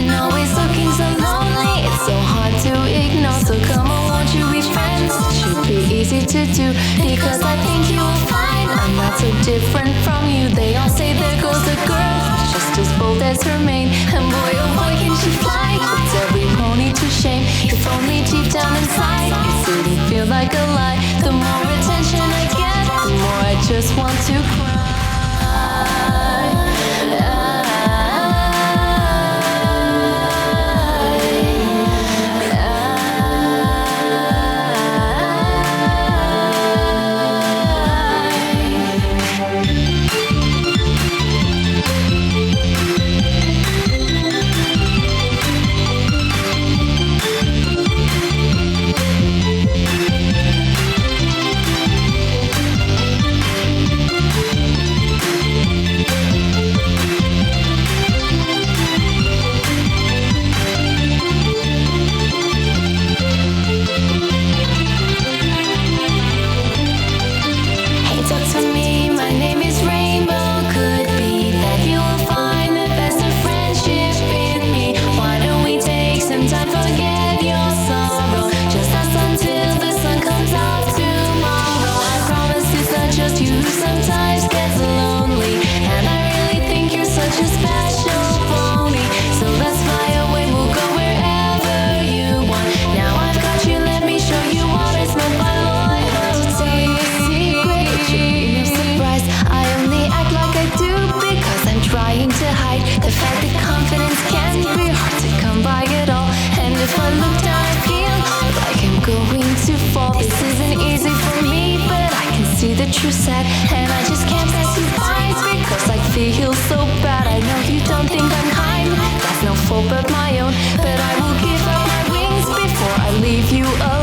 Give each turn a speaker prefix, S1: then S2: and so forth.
S1: always looking so lonely. It's so hard to ignore. So come on, won't you be friends? It should be easy to do, because I think you will find I'm not so different from you. They all say there goes a girl who's just as bold as her mane, and boy oh boy can she fly. Puts every pony to shame. If only deep down inside it didn't feel like a lie. The more attention I get, the more I just want to cry. The fact that confidence can be hard to come by at all. And if I look down, I feel like I'm going to fall. This isn't easy for me, but I can see the true side, and I just can't pass you by because I feel so bad. I know you don't think I'm kind, that's no fault but my own, but I will give up my wings before I leave you alone.